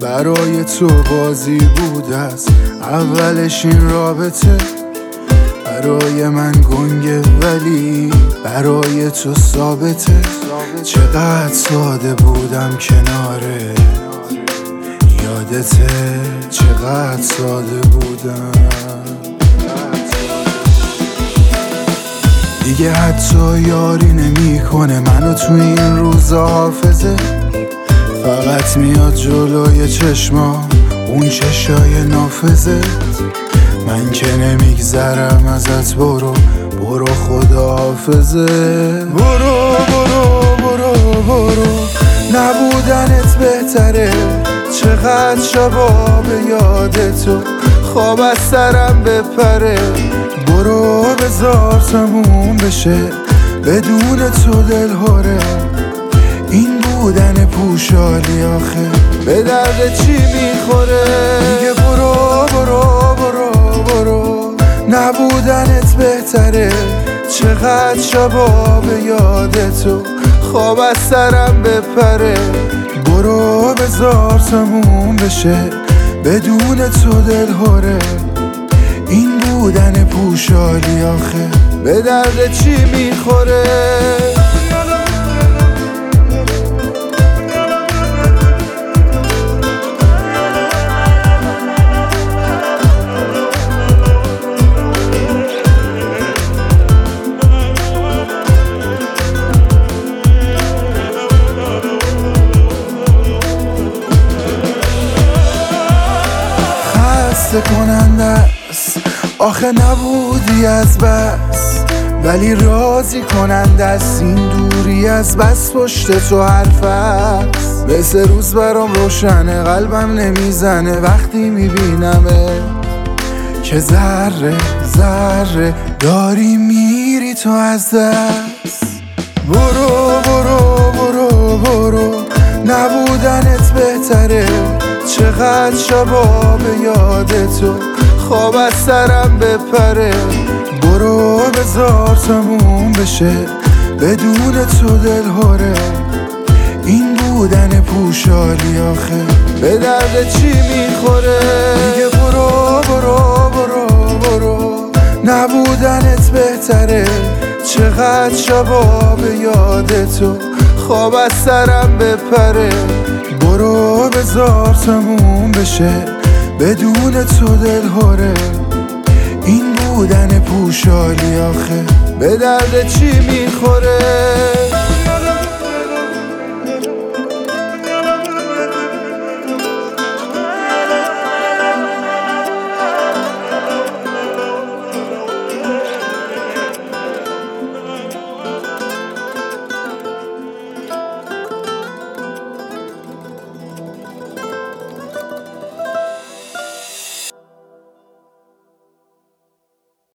برای تو بازی بود از اولش این رابطه. برای من گنگه ولی برای تو ثابته. چقدر ساده بودم کناره یادته، چقدر ساده بودم. دیگه حتی یاری نمی کنه منو تو این روزا حافظه. فقط میاد جلوی چشمام اون چشای نافذت. من که نمیگذرم ازت، برو برو خداحافظه. برو برو برو برو، نبودنت بهتره. چقدر شبا به یاد تو خواب از سرم بپره. برو بذار تموم بشه بدون تو دلهوره. این بودن پوشالی آخه به درد چی میخوره؟ دیگه برو برو برو برو، نبودنت بهتره. چقدر شبا به یاد تو خواب از سرم بپره. برو بذار تموم بشه بدون تو دلهوره. این بودن پوشالی آخه به درد چی میخوره؟ کننده است آخه نبودی از بس، ولی راضی کننده است این دوری از بس. پشت تو حرف است مثل روز برام روشنه. قلبم نمیزنه وقتی میبینمه که ذره ذره داری میری تو از دست. برو برو برو برو، نبودنت بهتره. چقدر شبا به یاد تو خواب از سرم بپره. برو بذار تموم بشه بدون تو دلهوره. این بودن پوشالی آخه به درد چی میخوره؟ دیگه برو برو برو برو، نبودنت بهتره. چقدر شبا به یاد تو خواب از سرم بپره. برو بذار تموم بشه بدون تو دلهوره. این بودن پوشالی آخه به درد چی میخوره؟